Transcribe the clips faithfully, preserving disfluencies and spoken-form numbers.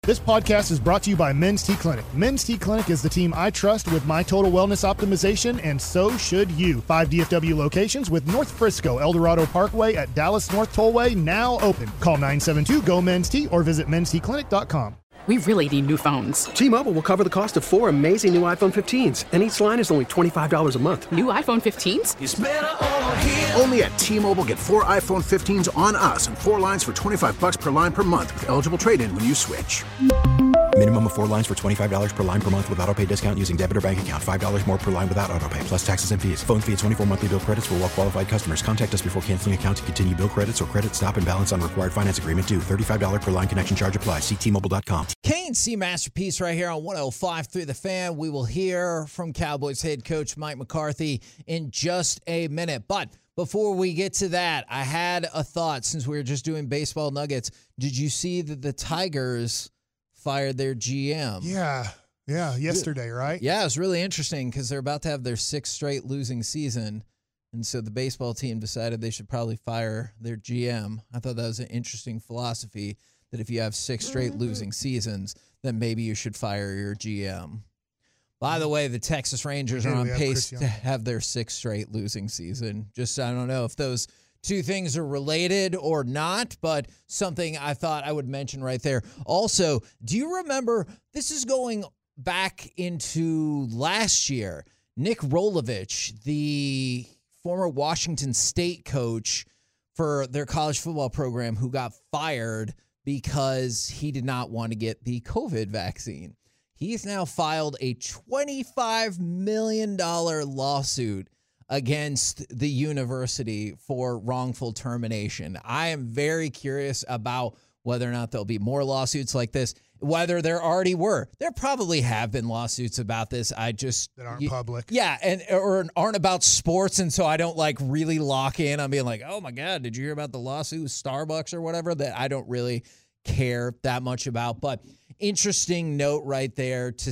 This podcast is brought to you by Men's T Clinic. Men's T Clinic is the team I trust with my total wellness optimization, and so should you. Five D F W locations with North Frisco, El Dorado Parkway at Dallas North Tollway now open. Call nine seven two, G O, men's T or visit mens t clinic dot com. We really need new phones. T-Mobile will cover the cost of four amazing new iPhone fifteens, and each line is only twenty-five dollars a month. New iPhone fifteens? It's better over here. Only at T-Mobile, get four iPhone fifteens on us and four lines for twenty-five bucks per line per month with eligible trade-in when you switch. Minimum of four lines for twenty-five dollars per line per month with autopay discount using debit or bank account. five dollars more per line without autopay, plus taxes and fees. Phone fee at twenty-four monthly bill credits for well-qualified customers. Contact us before canceling account to continue bill credits or credit stop and balance on required finance agreement due. thirty-five dollars per line connection charge applies. See T Mobile dot com. K and C Masterpiece right here on one oh five through the Fan. We will hear from Cowboys head coach Mike McCarthy in just a minute. But before we get to that, I had a thought since we were just doing baseball nuggets. Did you see that the Tigers fired their G M? Yeah, yeah, yesterday, right? Yeah, it's really interesting because they're about to have their sixth straight losing season. And so the baseball team decided they should probably fire their G M. I thought that was an interesting philosophy, that if you have six straight losing seasons, then maybe you should fire your G M. By the way, the Texas Rangers are on pace to have their sixth straight losing season. Just, I don't know if those two things are related or not, but something I thought I would mention right there. Also, do you remember, this is going back into last year, Nick Rolovich, the former Washington State coach for their college football program, who got fired because he did not want to get the COVID vaccine. He's now filed a twenty-five million dollars lawsuit against the university for wrongful termination. I am very curious about whether or not there'll be more lawsuits like this, whether there already were. There probably have been lawsuits about this. I just... That aren't you, public. Yeah, and or aren't about sports, and so I don't like really lock in on being like, oh my God, did you hear about the lawsuit with Starbucks or whatever, that I don't really care that much about. But interesting note right there to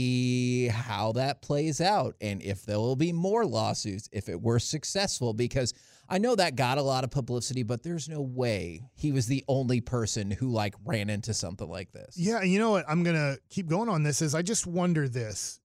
see how that plays out and if there will be more lawsuits if it were successful, because I know that got a lot of publicity, but there's no way he was the only person who like ran into something like this. Yeah, and you know what? I'm going to keep going on this is I just wonder this.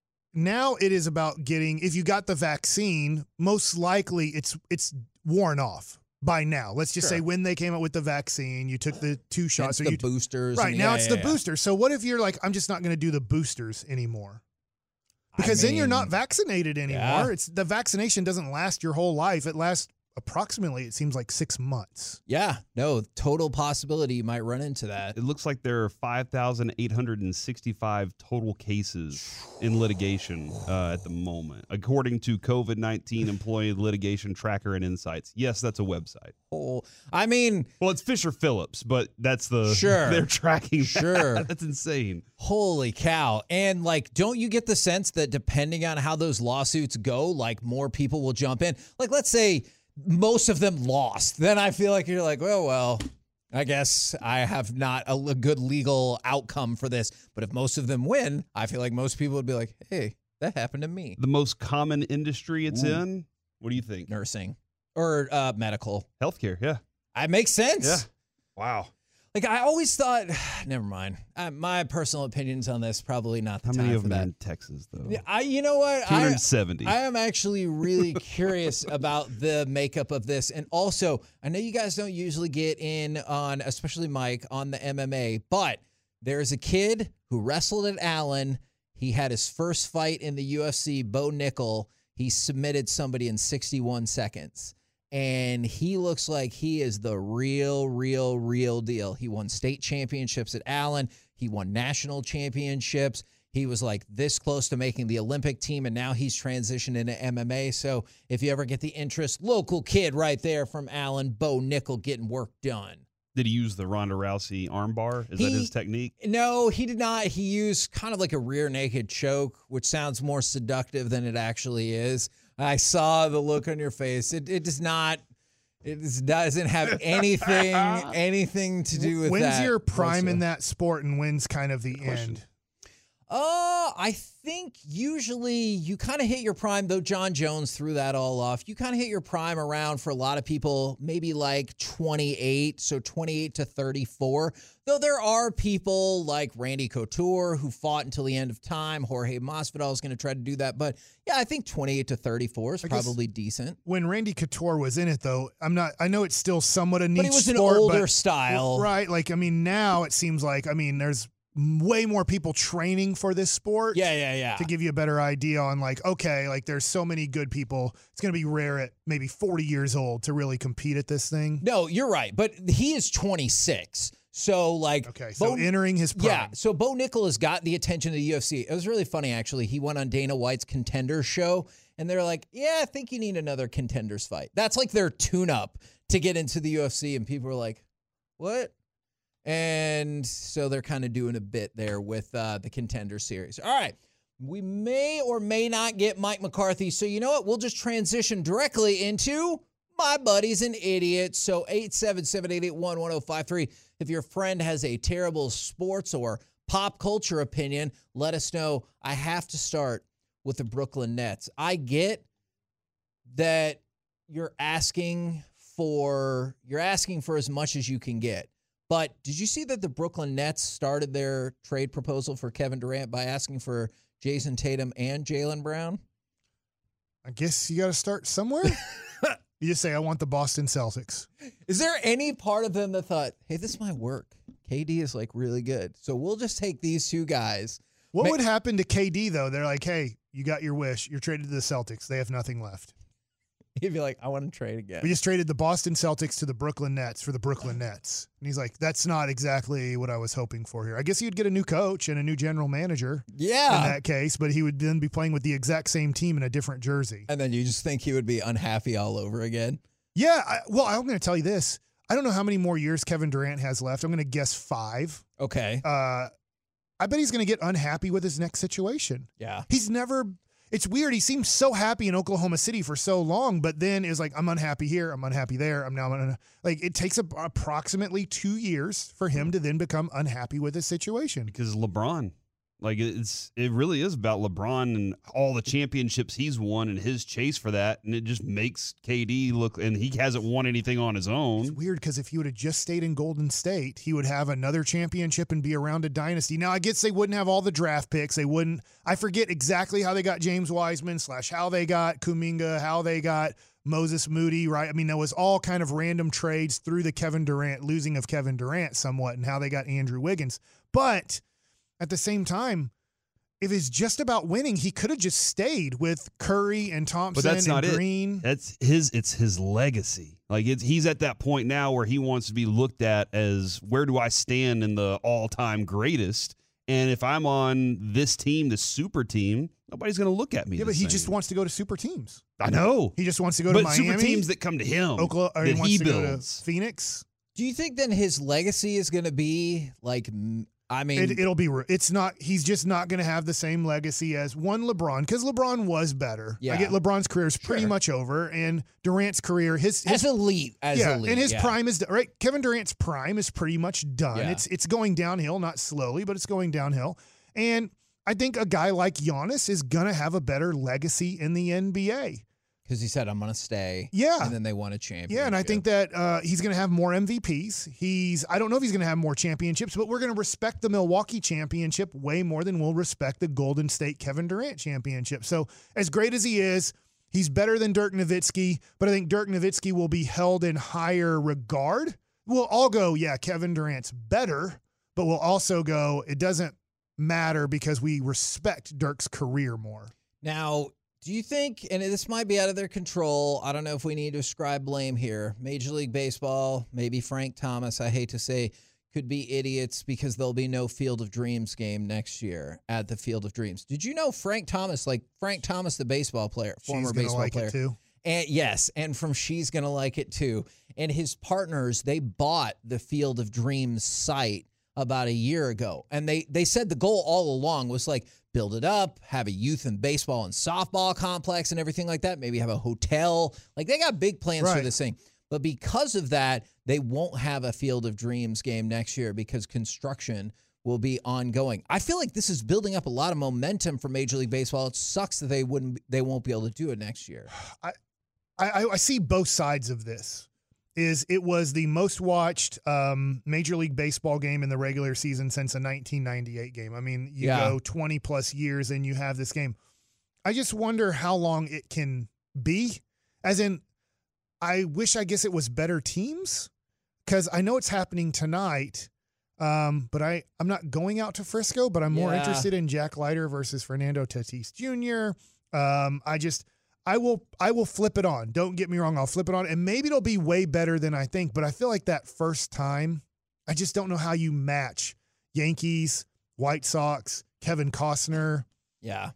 Now it is about getting, if you got the vaccine, most likely it's it's worn off by now. Let's just sure. say when they came out with the vaccine, you took the two shots. It's or the you boosters. Right, and, now yeah, it's yeah, the yeah. boosters. So what if you're like, I'm just not going to do the boosters anymore? Because I mean, then you're not vaccinated anymore. Yeah. It's the vaccination doesn't last your whole life. It lasts approximately, it seems like six months. Yeah, no, total possibility you might run into that. It looks like there are five thousand eight hundred sixty-five total cases in litigation uh, at the moment, according to COVID nineteen Employee Litigation Tracker and Insights. Yes, that's a website. Oh, I mean... Well, it's Fisher Phillips, but that's the... Sure. They're tracking that. Sure. That's insane. Holy cow. And, like, don't you get the sense that depending on how those lawsuits go, like, more people will jump in? Like, let's say most of them lost. Then I feel like you're like, well, well, I guess I have not a, a good legal outcome for this. But if most of them win, I feel like most people would be like, hey, that happened to me. The most common industry it's Ooh. in? What do you think? Nursing or uh, medical. Healthcare, yeah. It makes sense. Yeah. Wow. Like, I always thought, never mind. Uh, my personal opinions on this, probably not the How time many of for them that. are in Texas, though? Yeah, I, you know what? two hundred seventy. I, I am actually really curious about the makeup of this. And also, I know you guys don't usually get in on, especially Mike, on the M M A, but there's a kid who wrestled at Allen. He had his first fight in the U F C, Bo Nickel. He submitted somebody in sixty-one seconds. And he looks like he is the real, real, real deal. He won state championships at Allen. He won national championships. He was like this close to making the Olympic team, and now he's transitioned into M M A. So if you ever get the interest, local kid right there from Allen, Bo Nickel, getting work done. Did he use the Ronda Rousey armbar? Is He- that his technique? No, he did not. He used kind of like a rear naked choke, which sounds more seductive than it actually is. I saw the look on your face. It it does not. It is, doesn't have anything anything to do with When's that. your prime also. in that sport, and when's kind of the Question. end? Uh, I think usually you kind of hit your prime, though John Jones threw that all off. You kind of hit your prime around, for a lot of people, maybe like twenty-eight, so twenty-eight to thirty-four. Though there are people like Randy Couture who fought until the end of time. Jorge Masvidal is going to try to do that. But yeah, I think twenty-eight to thirty-four is I guess probably decent. When Randy Couture was in it, though, I'm not, I know it's still somewhat a niche But he was sport, an older but- style. Right. Like, I mean, now it seems like, I mean, there's way more people training for this sport. Yeah, yeah, yeah. To give you a better idea on like, okay, like there's so many good people. It's going to be rare at maybe forty years old to really compete at this thing. No, you're right. But he is twenty-six. So, like, Okay, so Bo, entering his prime. Yeah, so Bo Nicholas got the attention of the U F C. It was really funny, actually. He went on Dana White's Contenders show, and they're like, yeah, I think you need another Contenders fight. That's like their tune-up to get into the U F C, and people were like, what? And so they're kind of doing a bit there with uh, the Contender series. All right, we may or may not get Mike McCarthy, so you know what? We'll just transition directly into My Buddies and Idiots. So eight seven seven, eight eight one, one oh five three. If your friend has a terrible sports or pop culture opinion, let us know. I have to start with the Brooklyn Nets. I get that you're asking for you're asking for as much as you can get. But did you see that the Brooklyn Nets started their trade proposal for Kevin Durant by asking for Jason Tatum and Jaylen Brown? I guess you got to start somewhere. You just say, I want the Boston Celtics. Is there any part of them that thought, hey, this might work? K D is like really good. So we'll just take these two guys. What Ma- would happen to K D, though? They're like, hey, you got your wish. You're traded to the Celtics. They have nothing left. He'd be like, I want to trade again. We just traded the Boston Celtics to the Brooklyn Nets for the Brooklyn Nets. And he's like, that's not exactly what I was hoping for here. I guess he'd get a new coach and a new general manager Yeah. in that case, but he would then be playing with the exact same team in a different jersey. And then you just think he would be unhappy all over again. Yeah, I, well, I'm going to tell you this. I don't know how many more years Kevin Durant has left. I'm going to guess five. Okay. Uh, I bet he's going to get unhappy with his next situation. Yeah. He's never – it's weird. He seemed so happy in Oklahoma City for so long, but then is like, I'm unhappy here. I'm unhappy there. I'm now un- – like it takes a, approximately two years for him to then become unhappy with his situation. Because LeBron. Like it's it really is about LeBron and all the championships he's won and his chase for that, and it just makes K D look, and he hasn't won anything on his own. It's weird because if he would have just stayed in Golden State, he would have another championship and be around a dynasty. Now, I guess they wouldn't have all the draft picks. They wouldn't. I forget exactly how they got James Wiseman slash how they got Kuminga, how they got Moses Moody, right? I mean, there was all kind of random trades through the Kevin Durant, losing of Kevin Durant somewhat, and how they got Andrew Wiggins. But at the same time, if it's just about winning, he could have just stayed with Curry and Thompson But that's and not Green. it. That's his. It's his legacy. Like it's, he's at that point now where he wants to be looked at as, where do I stand in the all-time greatest? And if I'm on this team, the super team, nobody's going to look at me. Yeah, the but he same. just wants to go to super teams. I know. He just wants to go but to Miami. super teams that come to him, Oklahoma, or that he wants he to builds. go to Phoenix. Do you think then his legacy is going to be like, I mean, It, it'll be. It's not. He's just not going to have the same legacy as one LeBron, because LeBron was better. Yeah. I get LeBron's career is pretty Sure. much over, and Durant's career, his, his as elite as yeah, elite. and his yeah. prime is right. Kevin Durant's prime is pretty much done. Yeah. It's it's going downhill, not slowly, but it's going downhill. And I think a guy like Giannis is gonna have a better legacy in the N B A. Because he said, I'm going to stay. Yeah. And then they won a championship. Yeah, and I think that uh, he's going to have more M V Ps. He's I don't know if he's going to have more championships, but we're going to respect the Milwaukee championship way more than we'll respect the Golden State Kevin Durant championship. So as great as he is, he's better than Dirk Nowitzki, but I think Dirk Nowitzki will be held in higher regard. We'll all go, yeah, Kevin Durant's better, but we'll also go, it doesn't matter because we respect Dirk's career more. Now, do you think, and this might be out of their control, I don't know if we need to ascribe blame here, Major League Baseball, maybe Frank Thomas, I hate to say, could be idiots because there'll be no Field of Dreams game next year at the Field of Dreams. Did you know Frank Thomas, like Frank Thomas, the baseball player, former She's gonna baseball like player. it too. And yes, and from She's Gonna Like It Too. And his partners, they bought the Field of Dreams site about a year ago. And they they said the goal all along was like, build it up, have a youth and baseball and softball complex and everything like that. Maybe have a hotel. Like they got big plans Right. for this thing. But because of that, they won't have a Field of Dreams game next year because construction will be ongoing. I feel like this is building up a lot of momentum for Major League Baseball. It sucks that they wouldn't, they won't be able to do it next year. I, I, I see both sides of this. Is it was the most watched um, Major League Baseball game in the regular season since a nineteen ninety-eight game. I mean, you Yeah. go twenty plus years and you have this game. I just wonder how long it can be. As in, I wish, I guess it was better teams, because I know it's happening tonight. Um, but I, I'm not going out to Frisco, but I'm more Yeah. interested in Jack Leiter versus Fernando Tatis Junior Um, I just, I will, I will flip it on. Don't get me wrong. I'll flip it on, and maybe it'll be way better than I think. But I feel like that first time, I just don't know how you match Yankees, White Sox, Kevin Costner. Yeah.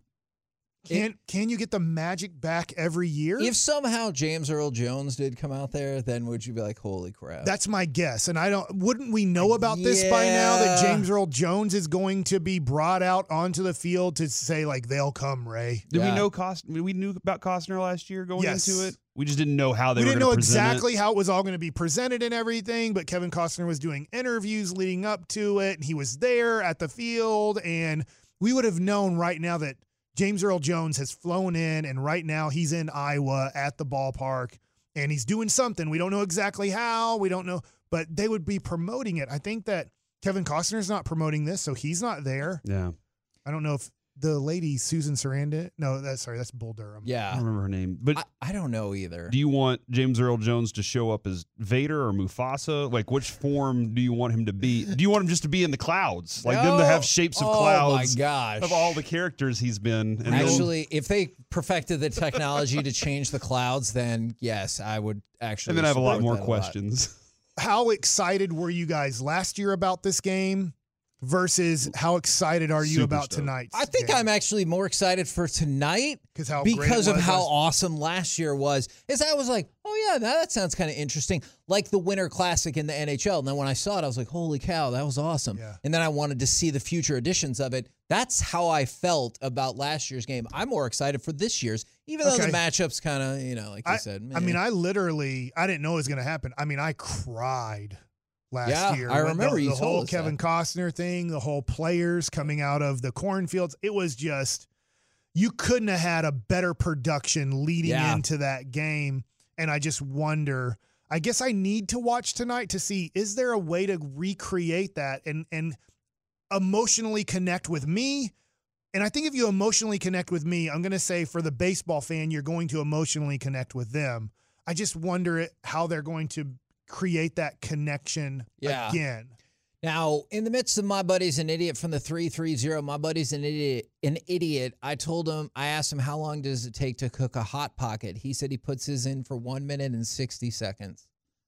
Can can you get the magic back every year? If somehow James Earl Jones did come out there, then would you be like, holy crap? That's my guess. And I don't, wouldn't we know about this by now, that Yeah. James Earl Jones is going to be brought out onto the field to say, like, they'll come, Ray? Did Yeah. we know Cost? We knew about Costner last year going Yes. into it. We just didn't know how they We were didn't going know to present exactly it. how it was all going to be presented and everything, but Kevin Costner was doing interviews leading up to it, and he was there at the field, and we would have known right now that James Earl Jones has flown in, and right now he's in Iowa at the ballpark, and he's doing something. We don't know exactly how. We don't know, but they would be promoting it. I think that Kevin Costner's not promoting this, so he's not there. Yeah, I don't know if the lady Susan Sarandon. No, that's sorry, that's Bull Durham. I yeah. don't remember her name. But I, I don't know either. do you want James Earl Jones to show up as Vader or Mufasa? Like, which form do you want him to be? Do you want him just to be in the clouds, like them to have shapes of oh, clouds my gosh. of all the characters he's been? And they'll- Actually, if they perfected the technology to change the clouds, then yes, I would actually. and then I have a lot support more that questions. How excited were you guys last year about this game versus how excited are you Super about stoked. tonight's I think game? I'm actually more excited for tonight 'Cause how great it because of was how last- awesome last year was. Is I was like, oh yeah, that, that sounds kind of interesting, like the Winter Classic in the N H L. And then when I saw it, I was like, holy cow, that was awesome. Yeah. And then I wanted to see the future editions of it. That's how I felt about last year's game. I'm more excited for this year's, even though Okay. the matchups kind of, you know, like you I, said. I mean, meh. I literally, I didn't know it was going to happen. I mean, I cried last Yeah, year. I when remember the, you the told whole us Kevin that. Costner thing, the whole players coming out of the cornfields. It was just, you couldn't have had a better production leading Yeah. into that game. And I just wonder, I guess I need to watch tonight to see, is there a way to recreate that and, and emotionally connect with me? And I think if you emotionally connect with me, I'm going to say for the baseball fan, you're going to emotionally connect with them. I just wonder it, how they're going to create that connection Yeah. again. Now, in the midst of My Buddy's an Idiot from the three three zero, My Buddy's an idiot, an idiot, I told him, I asked him, how long does it take to cook a Hot Pocket? He said he puts his in for one minute and sixty seconds.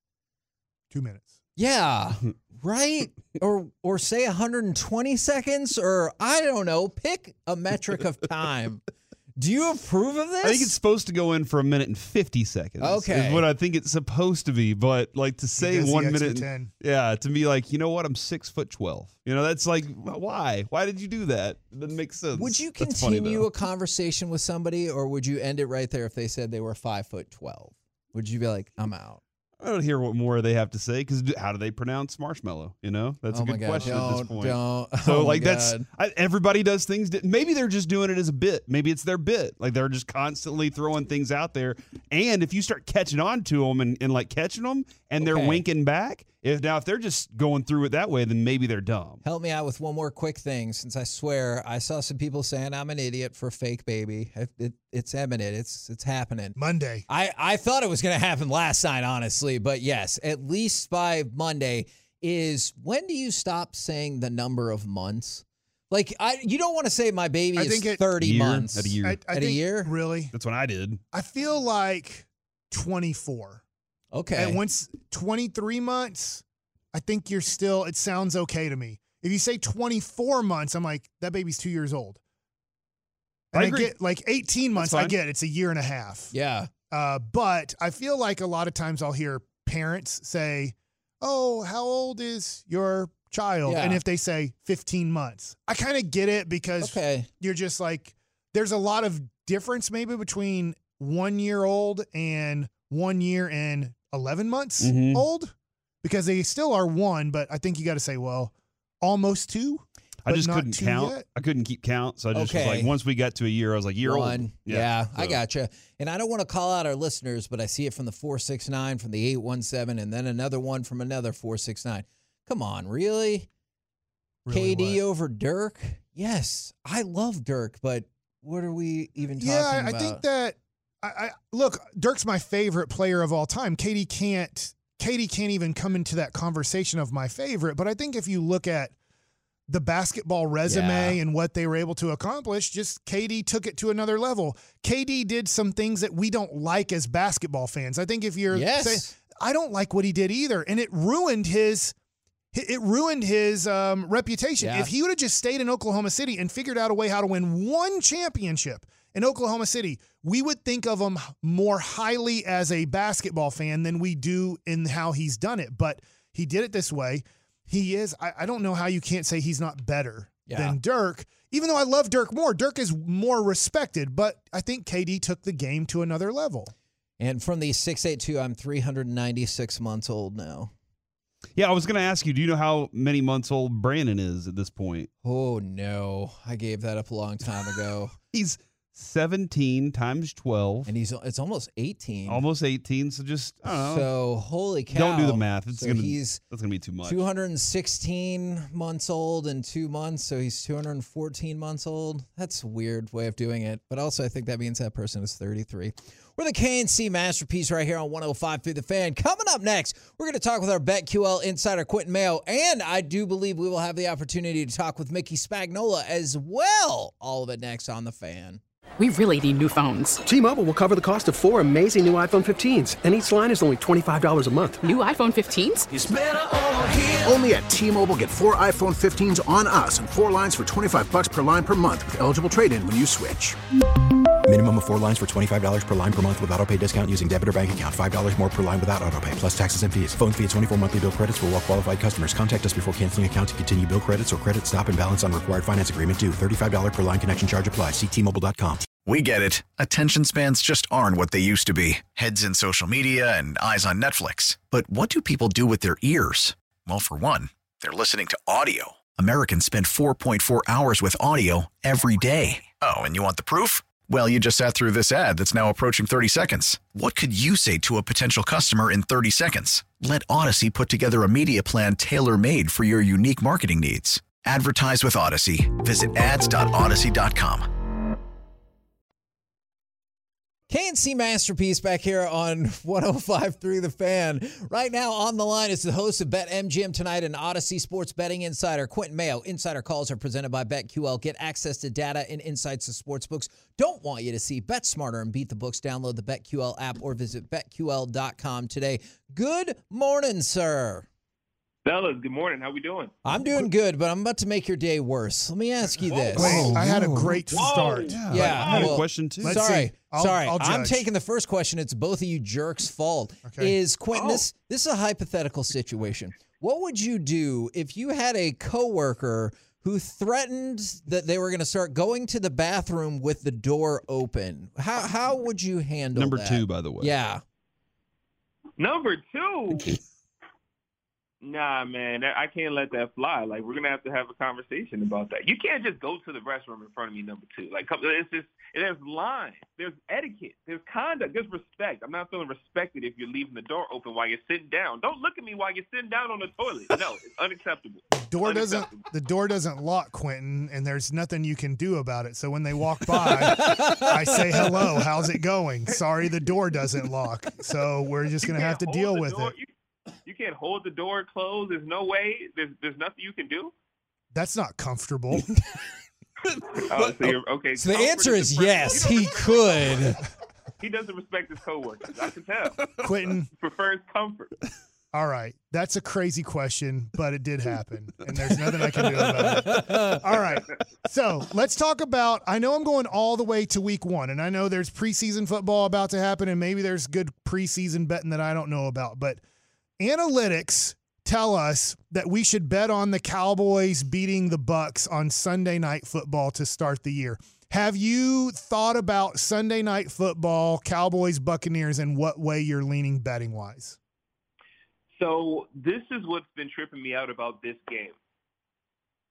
Two minutes. Yeah, right? or or say one hundred twenty seconds, or I don't know, pick a metric of time. Do you approve of this? I think it's supposed to go in for a minute and fifty seconds. Okay. Is what I think it's supposed to be. But like to say does the one extra minute. ten. Yeah. To be like, you know what? I'm six foot twelve. You know, that's like, why? Why did you do that? It doesn't make sense. Would you That's funny, continue though. a conversation with somebody, or would you end it right there if they said they were five foot twelve? Would you be like, I'm out? I don't hear what more they have to say because how do they pronounce marshmallow? You know, that's Oh a my good God, question at this don't- point. don't. So Oh my like that's God. I, everybody does things. di- Maybe they're just doing it as a bit. Maybe it's their bit. Like they're just constantly throwing things out there. And if you start catching on to them and, and like catching them and they're Okay. winking back, if now if they're just going through it that way, then maybe they're dumb. Help me out with one more quick thing, since I swear I saw some people saying I'm an idiot for fake baby. It, it, it's eminent. It's it's happening. Monday. I, I thought it was going to happen last night, honestly, but yes, at least by Monday. Is when do you stop saying the number of months? Like, I you don't want to say my baby I is think it- thirty Year, months. at a year. I, I At a think, year? Really? That's what I did. I feel like twenty-four. Okay. And once twenty-three months, I think you're still, it sounds okay to me. If you say twenty-four months, I'm like, that baby's two years old. And I I, agree. get like eighteen months, I fine. get it's a year and a half. yeah. Uh, but I feel like a lot of times I'll hear parents say, oh, how old is your child? Yeah. And if they say fifteen months, I kind of get it because Okay. you're just like, there's a lot of difference maybe between one year old and one year and eleven months Mhm. old, because they still are one, but I think you got to say, well, almost two. I but just not couldn't two count. yet? I couldn't keep count, so I just was Okay. like, once we got to a year, I was like, year One. old. Yeah, I so. gotcha. And I don't want to call out our listeners, but I see it from the four six nine, from the eight one seven, and then another one from another four six nine. Come on, really? Really K D what? over Dirk? Yes, I love Dirk, but what are we even talking Yeah, I, about? I think that I, I look, Dirk's my favorite player of all time. K D can't K D can't even come into that conversation of my favorite, but I think if you look at the basketball resume Yeah. and what they were able to accomplish, just K D took it to another level. K D did some things that we don't like as basketball fans. I think if you're Yes. saying, I don't like what he did either, and it ruined his it ruined his um, reputation. Yeah. If he would have just stayed in Oklahoma City and figured out a way how to win one championship in Oklahoma City, we would think of him more highly as a basketball fan than we do in how he's done it. But he did it this way. He is, I, I don't know how you can't say he's not better Yeah. than Dirk, even though I love Dirk more. Dirk is more respected, but I think K D took the game to another level. And from the six eight two, I'm three hundred ninety-six months old now. Yeah, I was going to ask you, do you know how many months old Brandon is at this point? Oh, no. I gave that up a long time ago. He's seventeen times twelve, And he's it's almost eighteen. almost eighteen. So just, I don't know. So, holy cow. Don't do the math. It's so gonna, he's that's going to be too much. two hundred sixteen months old in two months, so he's two hundred fourteen months old. That's a weird way of doing it, but also I think that means that person is thirty-three. We're the K N C Masterpiece right here on one oh five through the Fan. Coming up next, we're going to talk with our BetQL insider, Quentin Mayo, and I do believe we will have the opportunity to talk with Mickey Spagnola as well. All of it next on the Fan. We really need new phones. T-Mobile will cover the cost of four amazing new iPhone fifteens, and each line is only twenty-five dollars a month. New iPhone fifteens? Only at T-Mobile, get four iPhone fifteens on us and four lines for twenty-five bucks per line per month with eligible trade-in when you switch. Minimum of four lines for twenty-five dollars per line per month with autopay discount using debit or bank account. five dollars more per line without autopay, plus taxes and fees. Phone fee at twenty-four monthly bill credits for well-qualified customers. Contact us before canceling account to continue bill credits or credit stop and balance on required finance agreement due. thirty-five dollars per line connection charge applies. See T Mobile dot com. We get it. Attention spans just aren't what they used to be. Heads in social media and eyes on Netflix. But what do people do with their ears? Well, for one, they're listening to audio. Americans spend four point four hours with audio every day. Oh, and you want the proof? Well, you just sat through this ad that's now approaching thirty seconds. What could you say to a potential customer in thirty seconds? Let Odyssey put together a media plan tailor-made for your unique marketing needs. Advertise with Odyssey. Visit ads dot odyssey dot com. K N C Masterpiece back here on one oh five through the Fan. Right now on the line is the host of BetMGM Tonight and Odyssey Sports Betting Insider, Quentin Mayo. Insider calls are presented by BetQL. Get access to data and insights to sportsbooks don't want you to see. Bet smarter and beat the books. Download the BetQL app or visit bet Q L dot com today. Good morning, sir. Fellas, good morning. How we doing? I'm doing good, but I'm about to make your day worse. Let me ask you this. Wait, I had a great Whoa. start. Yeah, I had well, a question too. Let's sorry, see. I'll- sorry. I'll I'm judge. taking the first question. It's both of you jerks' fault. Okay. Is Quentin? Oh. This this is a hypothetical situation. What would you do if you had a coworker who threatened that they were going to start going to the bathroom with the door open? How how would you handle Number that? two, by the way. Yeah. Number two. Nah, man, that, I can't let that fly. Like, we're gonna have to have a conversation about that. You can't just go to the restroom in front of me. Number two, like, come- it's just there's line, there's etiquette, there's conduct, there's respect. I'm not feeling respected if you're leaving the door open while you're sitting down. Don't look at me while you're sitting down on the toilet. No, it's unacceptable. Door doesn't Unacceptable. the door doesn't lock, Quentin, and there's nothing you can do about it. So when they walk by, I say hello. How's it going? Sorry, the door doesn't lock. So we're just You gonna have to can't deal hold the with door- it. You, you can't hold the door closed. There's no way. There's there's nothing you can do. That's not comfortable. Oh, so you're, okay. So the comfort answer is the first- yes, you he don't respect- could. He doesn't respect his coworkers. I can tell. Quentin, He prefers comfort. all right. That's a crazy question, but it did happen, and there's nothing I can do about it. All right. So let's talk about, I know I'm going all the way to week one, and I know there's preseason football about to happen, and maybe there's good preseason betting that I don't know about, but analytics tell us that we should bet on the Cowboys beating the Bucks on Sunday Night Football to start the year. Have you thought about Sunday Night Football, Cowboys, Buccaneers, and what way you're leaning betting-wise? So this is what's been tripping me out about this game.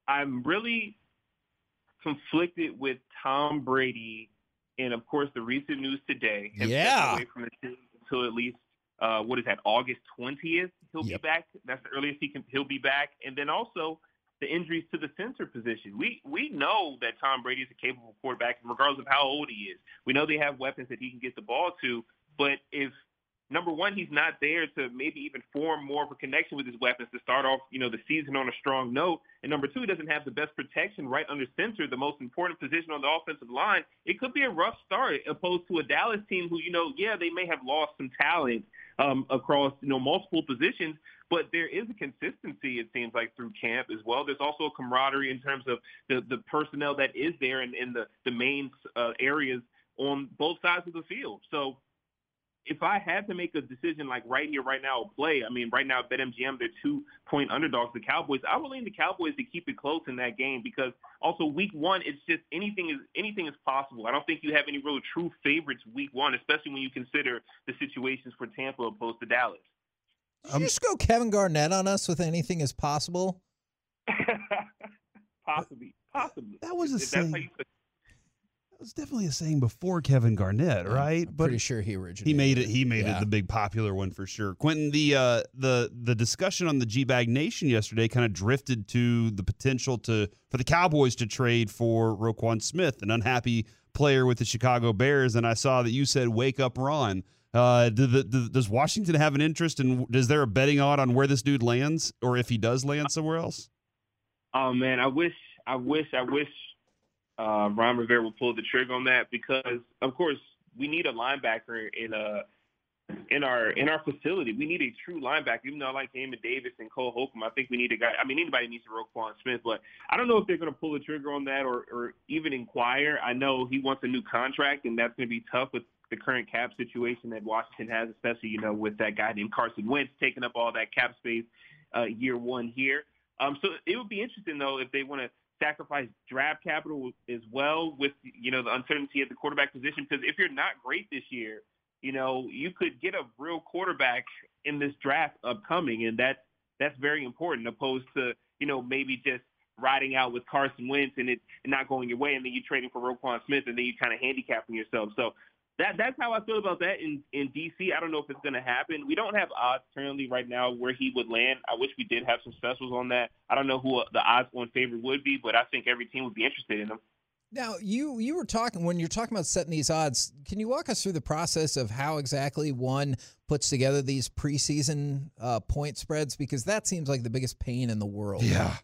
I'm really conflicted with Tom Brady and, of course, the recent news today. Him Yeah. Away from the team until at least, uh, what is that, August twentieth? He'll Yep. be back. That's the earliest he can. He'll be back. And then also the injuries to the center position. We we know that Tom Brady is a capable quarterback, regardless of how old he is. We know they have weapons that he can get the ball to. But if number one, he's not there to maybe even form more of a connection with his weapons to start off, you know, the season on a strong note. And number two, he doesn't have the best protection right under center, the most important position on the offensive line. It could be a rough start opposed to a Dallas team who, you know, yeah, they may have lost some talent um, across, you know, multiple positions, but there is a consistency, it seems like, through camp as well. There's also a camaraderie in terms of the, the personnel that is there in, in the, the main uh, areas on both sides of the field. So if I had to make a decision like right here, right now, play, I mean, right now at BetMGM, they're two-point underdogs, the Cowboys. I would lean the Cowboys to keep it close in that game because also week one, it's just anything is anything is possible. I don't think you have any real true favorites week one, especially when you consider the situations for Tampa opposed to Dallas. Did you just go Kevin Garnett on us with anything is possible? possibly, possibly. That was a If that's saying. how you put- That was definitely a saying before Kevin Garnett, right? I'm pretty sure he originated. He made it. He made Yeah. it the big popular one for sure. Quentin, the uh, the the discussion on the G-Bag Nation yesterday kind of drifted to the potential to for the Cowboys to trade for Roquan Smith, an unhappy player with the Chicago Bears. And I saw that you said, "Wake up, Ron." Uh, do the, do, does Washington have an interest, and is there a betting odd on where this dude lands, or if he does land somewhere else? Oh man, I wish, I wish, I wish. Uh, Ron Rivera will pull the trigger on that because, of course, we need a linebacker in a in our in our facility. We need a true linebacker. Even though I like Damon Davis and Cole Holcomb, I think we need a guy. I mean, anybody needs a Roquan Smith, but I don't know if they're going to pull the trigger on that or, or even inquire. I know he wants a new contract, and that's going to be tough with the current cap situation that Washington has, especially, you know, with that guy named Carson Wentz taking up all that cap space uh, year one here. Um, so it would be interesting, though, if they want to sacrifice draft capital as well with, you know, the uncertainty at the quarterback position. Because if you're not great this year, you know, you could get a real quarterback in this draft upcoming, and that's, that's very important opposed to, you know, maybe just riding out with Carson Wentz and it not going your way, and then you trading for Roquan Smith, and then you kind of handicapping yourself. So that that's how I feel about that in, in D C. I don't know if it's going to happen. We don't have odds currently right now where he would land. I wish we did have some specials on that. I don't know who the odds on favorite would be, but I think every team would be interested in him. Now, you you were talking, when you're talking about setting these odds, can you walk us through the process of how exactly one puts together these preseason uh, point spreads? Because that seems like the biggest pain in the world. Yeah.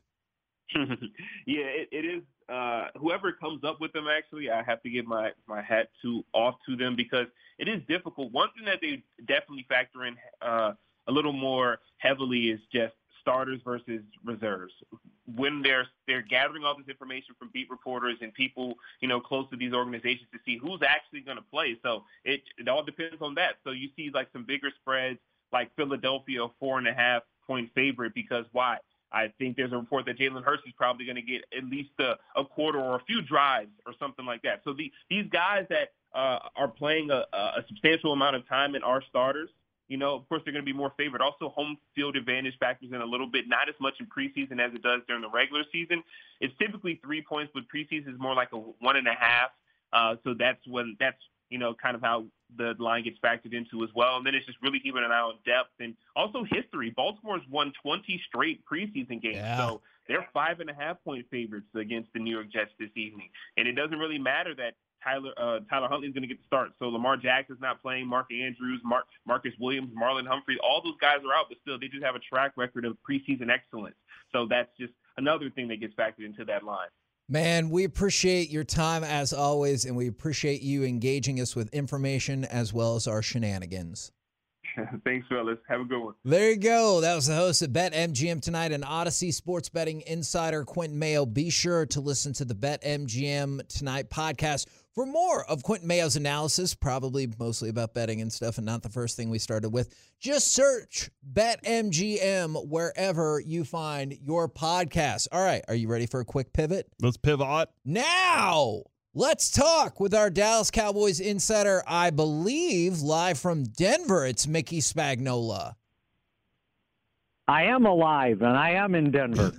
yeah, it, it is. Uh, whoever comes up with them, actually, I have to give my, my hat to off to them because it is difficult. One thing that they definitely factor in uh, a little more heavily is just starters versus reserves. When they're they're gathering all this information from beat reporters and people, you know, close to these organizations to see who's actually going to play. So it, it all depends on that. So you see like some bigger spreads like Philadelphia, four and a half point favorite because why? I think there's a report that Jalen Hurts is probably going to get at least a, a quarter or a few drives or something like that. So the, these guys that uh, are playing a, a substantial amount of time and are starters, you know, of course, they're going to be more favored. Also, home field advantage factors in a little bit, not as much in preseason as it does during the regular season. It's typically three points, but preseason is more like a one and a half. Uh, so that's when that's, you know, kind of how the line gets factored into as well. And then it's just really keeping an eye on depth and also history. Baltimore's won twenty straight preseason games. Yeah. So they're five and a half point favorites against the New York Jets this evening. And it doesn't really matter that Tyler uh, Tyler Huntley's going to get the start. So Lamar Jackson's not playing, Mark Andrews, Mark, Marcus Williams, Marlon Humphrey, all those guys are out, but still they just have a track record of preseason excellence. So that's just another thing that gets factored into that line. Man, we appreciate your time as always, and we appreciate you engaging us with information as well as our shenanigans. Thanks, fellas. Have a good one. There you go. That was the host of BetMGM Tonight and Odyssey Sports Betting Insider, Quentin Mayo. Be sure to listen to the BetMGM Tonight podcast for more of Quentin Mayo's analysis, probably mostly about betting and stuff and not the first thing we started with. Just search BetMGM wherever you find your podcast. All right, are you ready for a quick pivot? Let's pivot. Now, let's talk with our Dallas Cowboys insider, I believe, live from Denver. It's Mickey Spagnola. I am alive, and I am in Denver.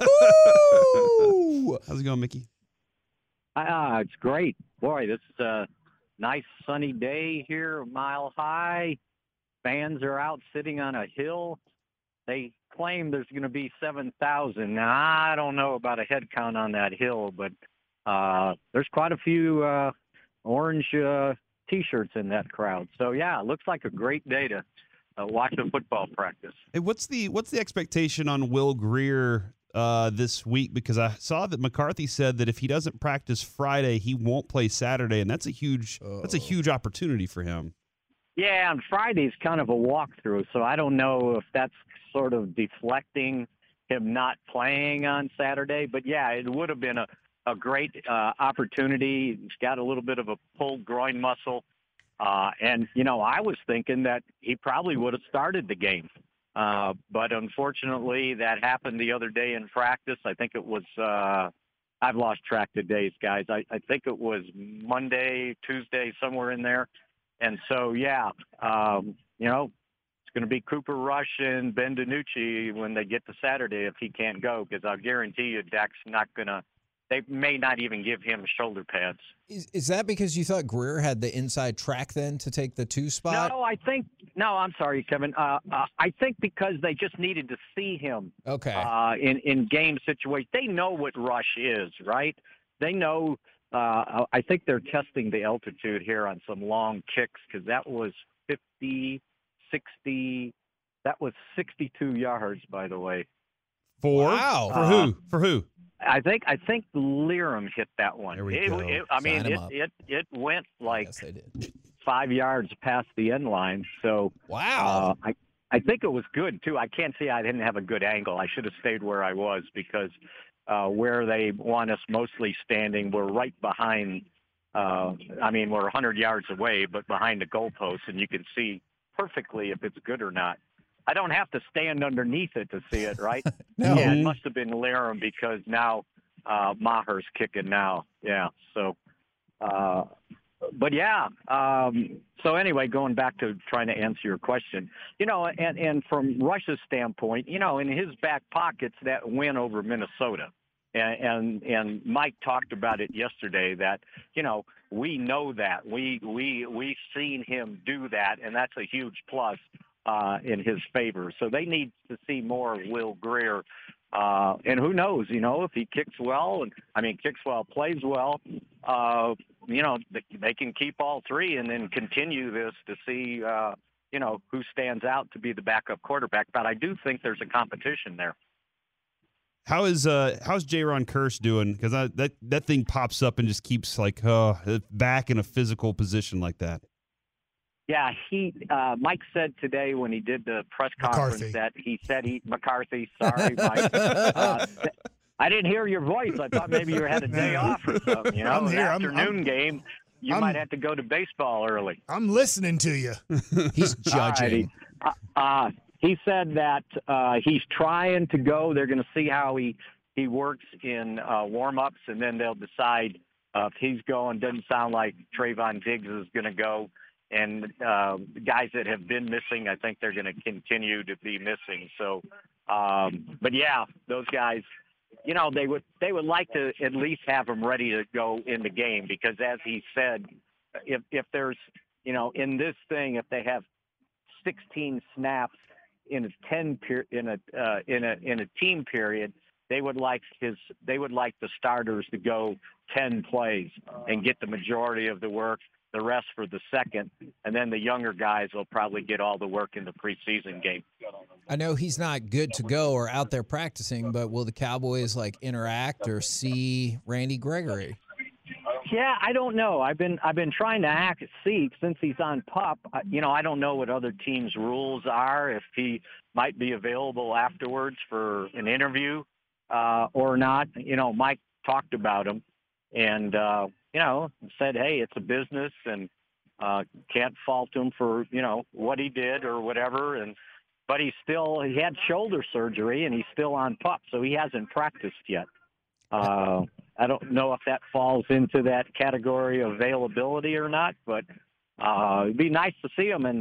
How's it going, Mickey? Ah, it's great. Boy, this is a nice sunny day here, a mile high. Fans are out sitting on a hill. They claim there's going to be seven thousand. Now, I don't know about a head count on that hill, but uh, there's quite a few uh, orange uh, T-shirts in that crowd. So, yeah, it looks like a great day to uh, watch a football practice. Hey, what's the what's the expectation on Will Grier uh, this week? Because I saw that McCarthy said that if he doesn't practice Friday, he won't play Saturday, and that's a huge oh. that's a huge opportunity for him. Yeah, and Friday's kind of a walkthrough, so I don't know if that's sort of deflecting him not playing on Saturday. But, yeah, it would have been a, a great uh, opportunity. He's got a little bit of a pulled groin muscle. Uh, and, you know, I was thinking that he probably would have started the game. Uh, but, unfortunately, that happened the other day in practice. I think it was uh, – I've lost track of days, guys. I, I think it was Monday, Tuesday, somewhere in there. And so, yeah, um, you know, it's going to be Cooper Rush and Ben DiNucci when they get to Saturday if he can't go, because I guarantee you Dak's not going to – they may not even give him shoulder pads. Is is that because you thought Grier had the inside track then to take the two spot? No, I think – no, I'm sorry, Kevin. Uh, uh, I think because they just needed to see him okay. uh, in, in game situations. They know what Rush is, right? They know – Uh, I think they're testing the altitude here on some long kicks because that was fifty, sixty, that was sixty-two yards, by the way. For? Wow. For uh, who? For who? I think I think Liram hit that one. There we it, go. It, I mean, Sign it, him up. it it went like Yes, they did. five yards past the end line. So wow. Uh, I I think it was good too. I can't say I didn't have a good angle. I should have stayed where I was because. Uh, where they want us mostly standing, we're right behind, uh, I mean, we're one hundred yards away, but behind the goalpost, and you can see perfectly if it's good or not. I don't have to stand underneath it to see it, right? No. Yeah, it must have been Laram because now uh, Maher's kicking now. Yeah, so, uh, but yeah. Um, so anyway, going back to trying to answer your question, you know, and, and from Rush's standpoint, you know, in his back pockets, that win over Minnesota. And, and and Mike talked about it yesterday that, you know, we know that. We we we've seen him do that, and that's a huge plus uh, in his favor. So they need to see more of Will Grier. Uh, and who knows, you know, if he kicks well, and I mean, kicks well, plays well, uh, you know, they, they can keep all three and then continue this to see, uh, you know, who stands out to be the backup quarterback. But I do think there's a competition there. How is uh how's Jaron Kearse doing? Because that that thing pops up and just keeps like uh back in a physical position like that. Yeah, he uh, Mike said today when he did the press conference McCarthy. that he said he McCarthy. Sorry, Mike. uh, I didn't hear your voice. I thought maybe you had a day off or something. You know, I'm an here. I'm- afternoon I'm- game. You I'm- might have to go to baseball early. I'm listening to you. He's judging. Uh, uh, he said that uh, he's trying to go. They're going to see how he, he works in uh, warm-ups, and then they'll decide uh, if he's going. Doesn't sound like Trayvon Diggs is going to go. And uh, guys that have been missing, I think they're going to continue to be missing. So, um, but, yeah, those guys, you know, they would they would like to at least have them ready to go in the game because, as he said, if if there's, you know, in this thing, if they have sixteen snaps in a ten per, in a uh, in a in a team period, they would like his they would like the starters to go ten plays and get the majority of the work, the rest for the second, and then the younger guys will probably get all the work in the preseason game. I know he's not good to go or out there practicing, but will the Cowboys like interact or see Randy Gregory? Yeah, I don't know. I've been I've been trying to act see since he's on PUP. You know, I don't know what other teams' rules are. If he might be available afterwards for an interview uh, or not. You know, Mike talked about him, and uh, you know, said, "Hey, it's a business, and uh, can't fault him for you know what he did or whatever." And but he's still he had shoulder surgery, and he's still on PUP, so he hasn't practiced yet. Uh, I don't know if that falls into that category of availability or not, but uh, it'd be nice to see him. And,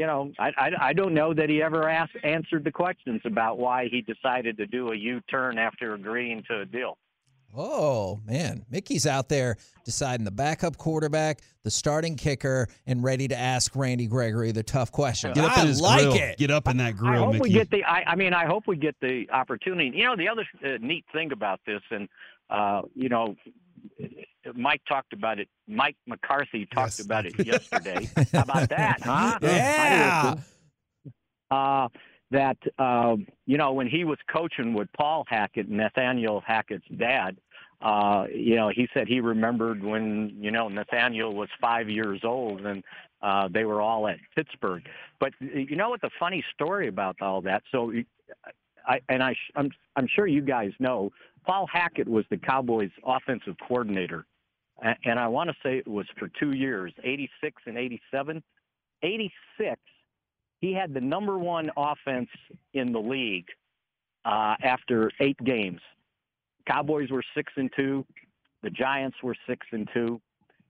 you know, I, I, I don't know that he ever asked, answered the questions about why he decided to do a U-turn after agreeing to a deal. Oh, man. Mickey's out there deciding the backup quarterback, the starting kicker, and ready to ask Randy Gregory the tough questions. Get up I in his like grill. it. Get up in that grill, I hope Mickey. we get the. I, I mean, I hope we get the opportunity. You know, the other uh, neat thing about this, and uh, you know, Mike talked about it. Mike McCarthy talked Yes. about it yesterday. How about that, huh? Yeah. Uh, that uh, you know, when he was coaching with Paul Hackett, Nathaniel Hackett's dad. Uh, you know, he said he remembered when, you know, Nathaniel was five years old and uh, they were all at Pittsburgh. But you know what the funny story about all that? So, I and I, I'm I'm sure you guys know, Paul Hackett was the Cowboys' offensive coordinator, and I want to say it was for two years, eighty-six and eighty-seven. eighty-six, he had the number one offense in the league uh, after eight games. Cowboys were six and two. The Giants were six and two.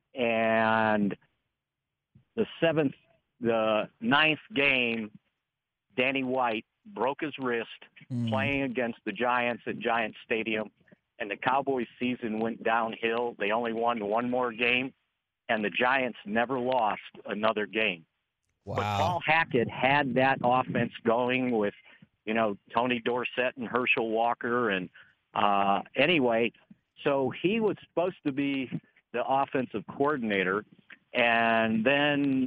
And the seventh, the ninth game, Danny White broke his wrist mm. playing against the Giants at Giant Stadium. And the Cowboys season went downhill. They only won one more game. And the Giants never lost another game. Wow. But Paul Hackett had that offense going with, you know, Tony Dorsett and Herschel Walker and, Uh, anyway, so he was supposed to be the offensive coordinator, and then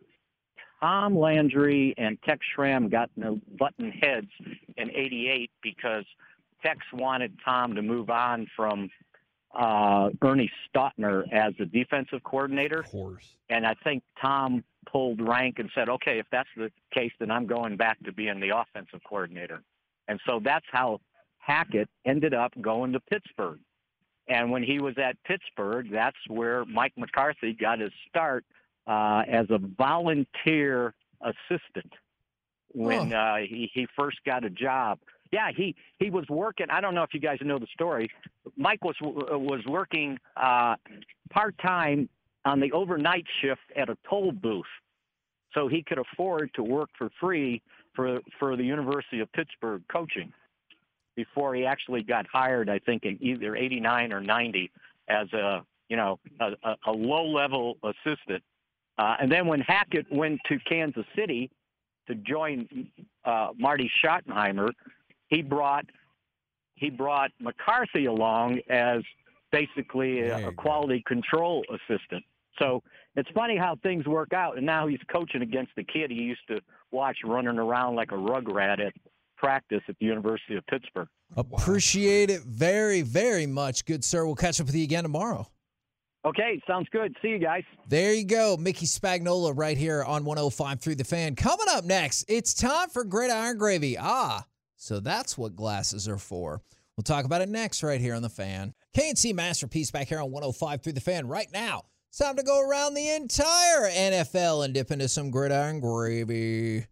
Tom Landry and Tex Schramm got in the button heads in eighty-eight because Tex wanted Tom to move on from uh, Ernie Stautner as the defensive coordinator. Of course. And I think Tom pulled rank and said, okay, if that's the case, then I'm going back to being the offensive coordinator. And so that's how Hackett ended up going to Pittsburgh. And when he was at Pittsburgh, that's where Mike McCarthy got his start uh, as a volunteer assistant when oh. uh, he, he first got a job. Yeah, he, he was working. I don't know if you guys know the story. Mike was was working uh, part-time on the overnight shift at a toll booth. So he could afford to work for free for for the University of Pittsburgh coaching before he actually got hired, I think, in either eighty-nine or ninety as a, you know, a, a low-level assistant. Uh, and then when Hackett went to Kansas City to join uh, Marty Schottenheimer, he brought he brought McCarthy along as basically a, a quality control assistant. So it's funny how things work out. And now he's coaching against the kid he used to watch running around like a rugrat at practice at the University of Pittsburgh. Appreciate it very, very much. Good, sir. We'll catch up with you again tomorrow. Okay, sounds good. See you guys. There you go. Mickey Spagnola right here on one oh five point three The Fan. Coming up next, it's time for Gridiron Gravy. Ah, so that's what glasses are for. We'll talk about it next right here on The Fan. K and C Masterpiece back here on one oh five point three The Fan right now. It's time to go around the entire N F L and dip into some Gridiron Gravy.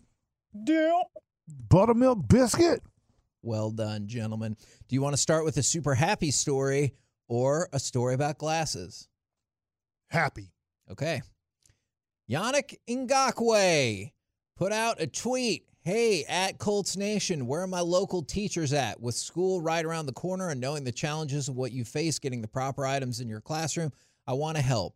Deal. Buttermilk biscuit. Well done, gentlemen. Do you want to start with a super happy story or a story about glasses? Happy. Okay. Yannick Ngakoue put out a tweet. Hey, at Colts Nation, where are my local teachers at? With school right around the corner and knowing the challenges of what you face getting the proper items in your classroom, I want to help.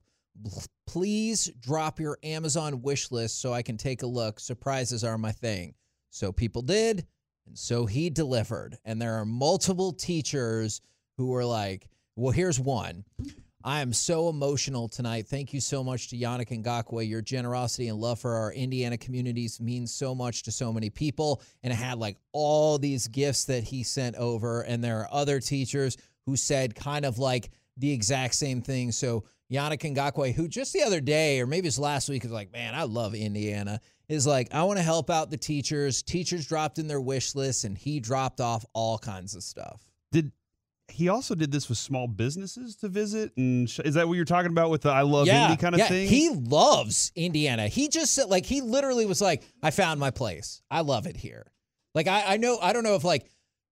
Please drop your Amazon wish list so I can take a look. Surprises are my thing. So people did, and so he delivered. And there are multiple teachers who were like, well, here's one. I am so emotional tonight. Thank you so much to Yannick Ngakoue. Your generosity and love for our Indiana communities means so much to so many people. And it had like all these gifts that he sent over. And there are other teachers who said kind of like the exact same thing. So Yannick Ngakoue, who just the other day, or maybe it's last week, was like, man, I love Indiana, is like, I want to help out the teachers. Teachers dropped in their wish list, and he dropped off all kinds of stuff. Did he also did this with small businesses to visit? And sh- is that what you're talking about with the I love yeah, Indy kind of yeah. thing? He loves Indiana. He just said, like, he literally was like, I found my place. I love it here. Like, I, I know, I don't know if like,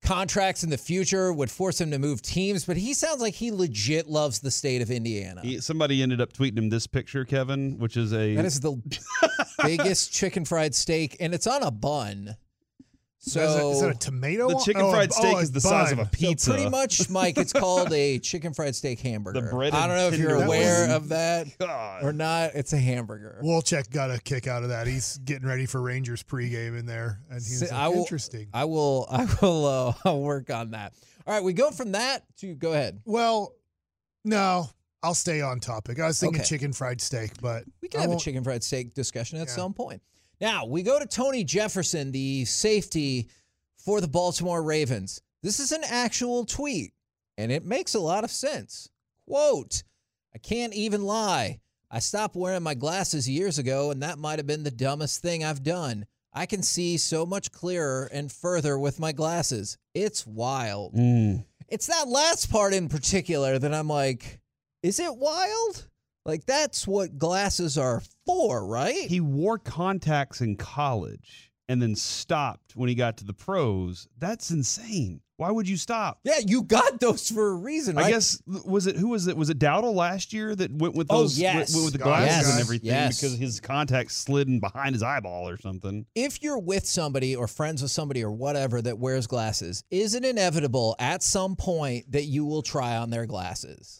contracts in the future would force him to move teams, but he sounds like he legit loves the state of Indiana. He, somebody ended up tweeting him this picture, Kevin, which is a That is the biggest chicken fried steak, and it's on a bun. So is, it, is it a tomato? The chicken oh, fried oh, steak a is the bun. size of a pizza. So pretty much, Mike, it's called a chicken fried steak hamburger. The breaded I don't know if you're tenderloin. aware of that God. or not. It's a hamburger. Wolchek got a kick out of that. He's getting ready for Rangers pregame in there, and he's See, like, I will, interesting. I will. I will. Uh, I'll work on that. All right, we go from that to go ahead. Well, no, I'll stay on topic. I was thinking Okay. chicken fried steak, but We can I have a won't- chicken fried steak discussion at Yeah. some point. Now, we go to Tony Jefferson, the safety for the Baltimore Ravens. This is an actual tweet, and it makes a lot of sense. Quote, I can't even lie. I stopped wearing my glasses years ago, and that might have been the dumbest thing I've done. I can see so much clearer and further with my glasses. It's wild. Mm. It's that last part in particular that I'm like, is it wild? Like, that's what glasses are for, right? He wore contacts in college and then stopped when he got to the pros. That's insane. Why would you stop? Yeah, you got those for a reason, right? I guess was it who was it? Was it Dowdle last year that went with Oh, those yes. went, went with the Yes. glasses and Yes. everything Yes. because his contacts slid in behind his eyeball or something? If you're with somebody or friends with somebody or whatever that wears glasses, is it inevitable at some point that you will try on their glasses?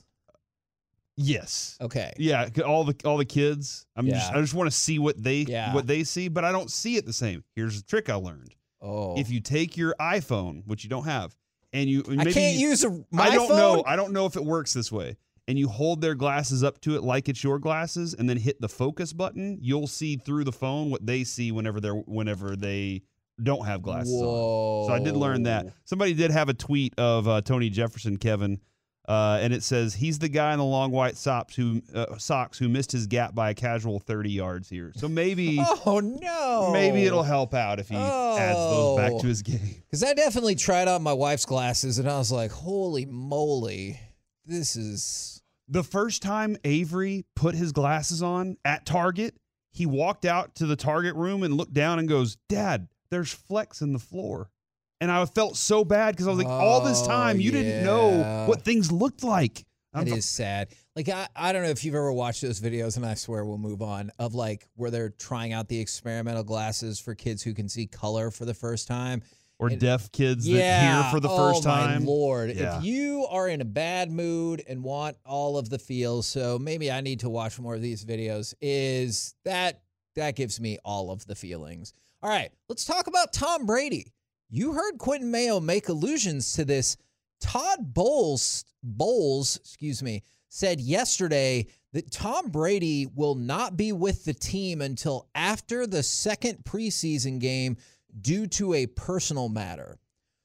Yes. Okay. Yeah, all the all the kids. I'm Yeah. just I just want to see what they Yeah. what they see, but I don't see it the same. Here's the trick I learned. Oh. If you take your iPhone, which you don't have, and you I maybe can't you- use a, my I don't phone? know. I don't know if it works this way. And you hold their glasses up to it like it's your glasses, and then hit the focus button. You'll see through the phone what they see whenever they're whenever they don't have glasses on. So I did learn that. Whoa. Somebody did have a tweet of uh, Tony Jefferson, Kevin, uh, and it says he's the guy in the long white socks who uh, socks who missed his gap by a casual thirty yards here. So maybe Oh, no. maybe it'll help out if he adds those back Oh. to his game. Because I definitely tried on my wife's glasses, and I was like, holy moly, this is... The first time Avery put his glasses on at Target, he walked out to the Target room and looked down and goes, Dad, there's flecks in the floor. And I felt so bad because I was like, all this Oh, time you didn't know yeah. what things looked like. That I'm- is sad. Like, I, I don't know if you've ever watched those videos, and I swear we'll move on, of like where they're trying out the experimental glasses for kids who can see color for the first time. Or And- deaf kids Yeah. that hear for the first oh, time. My Lord. Yeah. If you are in a bad mood and want all of the feels, so maybe I need to watch more of these videos, is that that gives me all of the feelings. All right, let's talk about Tom Brady. You heard Quentin Mayo make allusions to this. Todd Bowles, Bowles, excuse me, said yesterday that Tom Brady will not be with the team until after the second preseason game due to a personal matter.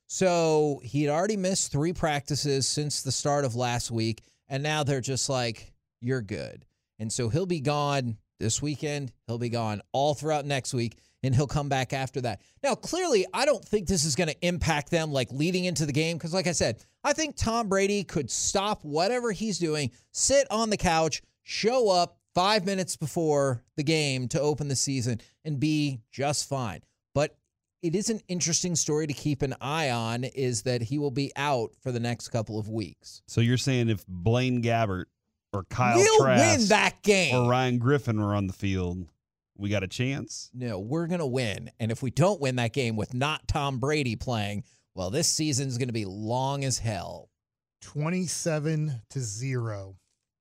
So he had already missed three practices since the start of last week, and now they're just like, you're good. And so he'll be gone this weekend. He'll be gone all throughout next week, and he'll come back after that. Now, clearly, I don't think this is going to impact them like leading into the game because, like I said, I think Tom Brady could stop whatever he's doing, sit on the couch, show up five minutes before the game to open the season, and be just fine. But it is an interesting story to keep an eye on, is that he will be out for the next couple of weeks. So you're saying if Blaine Gabbert or Kyle We'll Trask win that game. or Ryan Griffin were on the field, we got a chance? No, we're going to win. And if we don't win that game with not Tom Brady playing, well, this season's going to be long as hell. twenty-seven to zero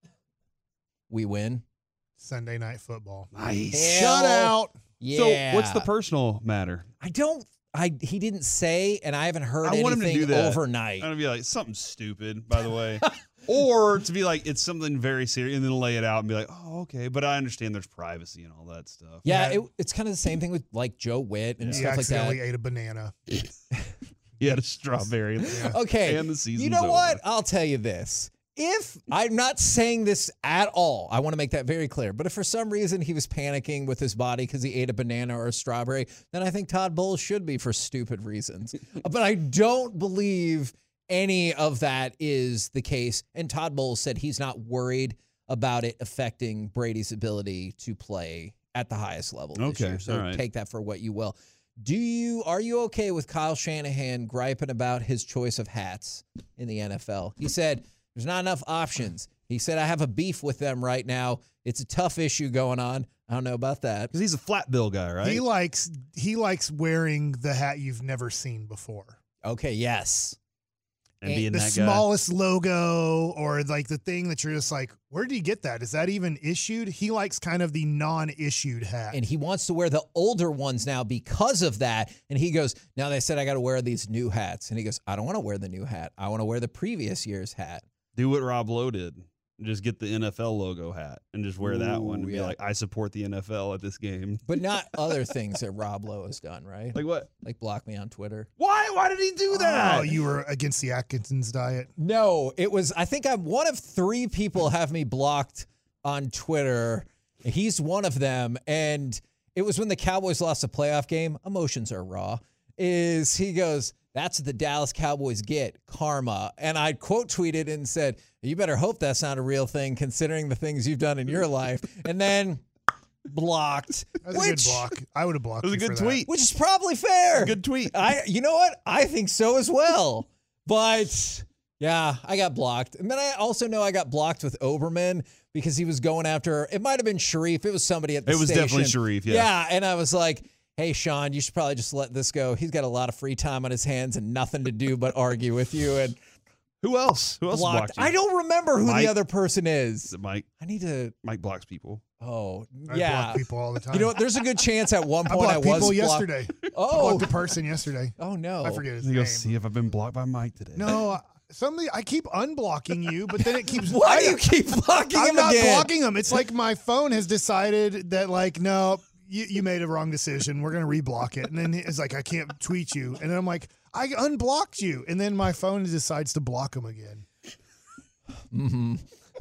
We win. Sunday Night Football. Nice. Shut out. Yeah. So what's the personal matter? I don't, I, he didn't say, and I haven't heard I want him to anything do that. overnight. I'm going to be like, something stupid, by the way. Or to be like, it's something very serious, and then lay it out and be like, oh, okay. But I understand there's privacy and all that stuff. Yeah, Yeah. it, it's kind of the same thing with like Joe Witt and He stuff like that. accidentally ate a banana. He had a strawberry. Okay. And the season's You know over. what? I'll tell you this. If I'm not saying this at all, I want to make that very clear. But if for some reason he was panicking with his body because he ate a banana or a strawberry, then I think Todd Bowles should be for stupid reasons. But I don't believe any of that is the case. And Todd Bowles said he's not worried about it affecting Brady's ability to play at the highest level this Okay, year. So all right. take that for what you will. Do you are you okay with Kyle Shanahan griping about his choice of hats in the N F L? He said there's not enough options. He said I have a beef with them right now. It's a tough issue going on. I don't know about that because he's a flat bill guy, right? He likes he likes wearing the hat you've never seen before. Okay, yes. And being the that smallest guy. Logo or like the thing that you're just like, where did he get that? Is that even issued? He likes kind of the non-issued hat. And he wants to wear the older ones now because of that. And he goes, now they said I got to wear these new hats. And he goes, I don't want to wear the new hat. I want to wear the previous year's hat. Do what Rob Lowe did. Just get the N F L logo hat and just wear Ooh, that one and yeah. be like, I support the N F L at this game. But not other things that Rob Lowe has done, right? Like what? Like block me on Twitter. Why? Why did he do that? Oh, you were against the Atkinson's diet? No, it was, I think I'm one of three people have me blocked on Twitter. He's one of them. And it was when the Cowboys lost a playoff game. Emotions are raw. Is he goes, that's what the Dallas Cowboys get, karma. And I quote tweeted and said, you better hope that's not a real thing considering the things you've done in your life. And then blocked. That was which, a good block. I would have blocked It was a you good for tweet. that. Which is probably fair. Good tweet. I, you know what? I think so as well. But yeah, I got blocked. And then I also know I got blocked with Oberman because he was going after, it might have been Sharif. It was somebody at the It was station. definitely Sharif, yeah. Yeah, and I was like, hey, Sean, you should probably just let this go. He's got a lot of free time on his hands and nothing to do but argue with you. And who else? Who else blocked. blocked you? I don't remember who Mike? the other person is. Is it Mike? I need to. Mike blocks people. Oh, I yeah. block people all the time. You know what? There's a good chance at one I point I, blocked was people blocked. yesterday. I Oh, blocked a person yesterday. oh no. I forget his You name. go see if I've been blocked by Mike today. No, I- somebody I keep unblocking you, but then it keeps. Why I, do you keep blocking I'm him not again? blocking him. It's like my phone has decided that, like, no, you, you made a wrong decision. We're gonna reblock it, and then it's like I can't tweet you, and then I'm like, I unblocked you, and then my phone decides to block him again. Mm-hmm.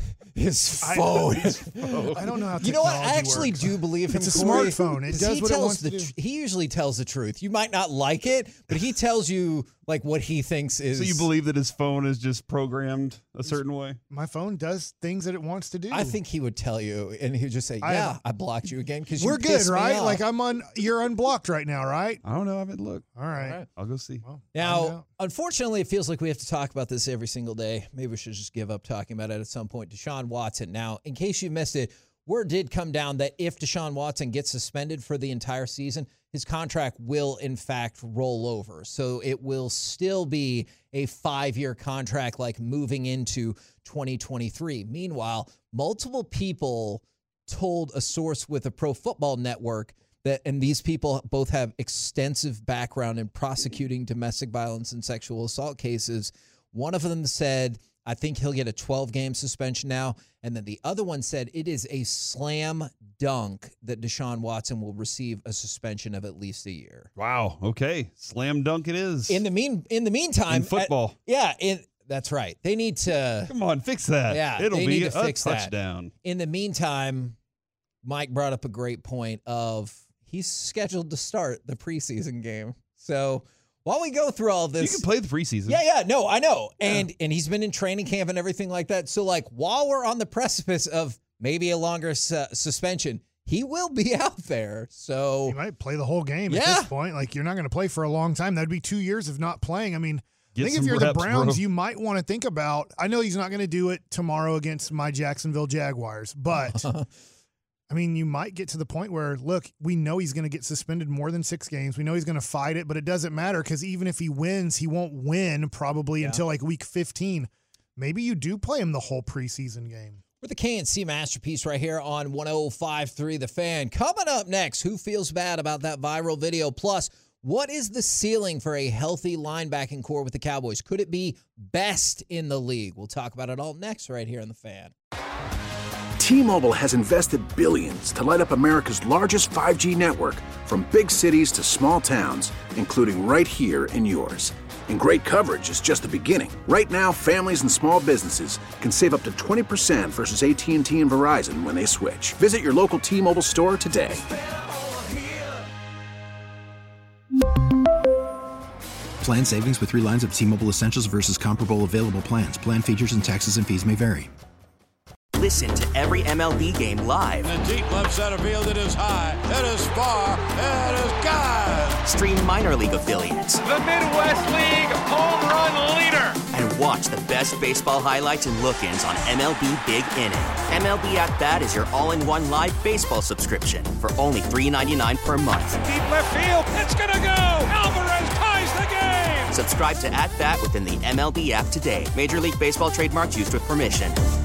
His I- phone. his phone. I don't know how. You know what? I technology actually works. do believe him. It's a Corey, smartphone. It 'cause does he what it tells wants the to do. tr- He usually tells the truth. You might not like it, but he tells you like what he thinks is. So you believe that his phone is just programmed a certain way? My phone does things that it wants to do. I think he would tell you, and he would just say, I "Yeah, have- I blocked you again because we're good, right? Like I'm on. You're unblocked right now, right? I don't know. I haven't looked. All right. All right. I'll go see. Well, find Now, out. unfortunately, it feels like we have to talk about this every single day. Maybe we should just give up talking about it at some point. Deshaun Watson. Now, in case you missed it, word did come down that if Deshaun Watson gets suspended for the entire season, his contract will, in fact, roll over. So it will still be a five-year contract like moving into twenty twenty-three. Meanwhile, multiple people told a source with a Pro Football Network that, and these people both have extensive background in prosecuting domestic violence and sexual assault cases. One of them said, I think he'll get a twelve-game suspension now. And then the other one said it is a slam dunk that Deshaun Watson will receive a suspension of at least a year. Wow. Okay. Slam dunk it is. In the mean, in the meantime, In football. at- yeah, in, that's right. They need to. Come on, fix that. Yeah, It'll they be need to a fix that. touchdown. In the meantime, Mike brought up a great point of he's scheduled to start the preseason game. So while we go through all of this, You can play the preseason. yeah, yeah, no, I know, and and he's been in training camp and everything like that. So like while we're on the precipice of maybe a longer su- suspension, he will be out there. So You might play the whole game at Yeah. this point. Like you're not going to play for a long time. That'd be two years of not playing. I mean, Get I think if some you're the reps, Browns, bro. you might want to think about. I know he's not going to do it tomorrow against my Jacksonville Jaguars, but I mean, you might get to the point where, look, we know he's going to get suspended more than six games. We know he's going to fight it, but it doesn't matter because even if he wins, he won't win probably Yeah. until like week fifteen. Maybe you do play him the whole preseason game. We're the K and C Masterpiece right here on one oh five point three The Fan. Coming up next, who feels bad about that viral video? Plus, what is the ceiling for a healthy linebacking core with the Cowboys? Could it be best in the league? We'll talk about it all next right here on The Fan. T-Mobile has invested billions to light up America's largest five G network, from big cities to small towns, including right here in yours. And great coverage is just the beginning. Right now, families and small businesses can save up to twenty percent versus A T and T and Verizon when they switch. Visit your local T-Mobile store today. Plan savings with three lines of T-Mobile Essentials versus comparable available plans. Plan features and taxes and fees may vary. Listen to every M L B game live. In the deep left center field, it is high, it is far, it is gone. Stream minor league affiliates. The Midwest League home run leader. And watch the best baseball highlights and look-ins on M L B Big Inning. M L B At Bat is your all-in-one live baseball subscription for only three dollars and ninety-nine cents per month. Deep left field, it's gonna go! Alvarez ties the game! Subscribe to At Bat within the M L B app today. Major League Baseball trademarks used with permission.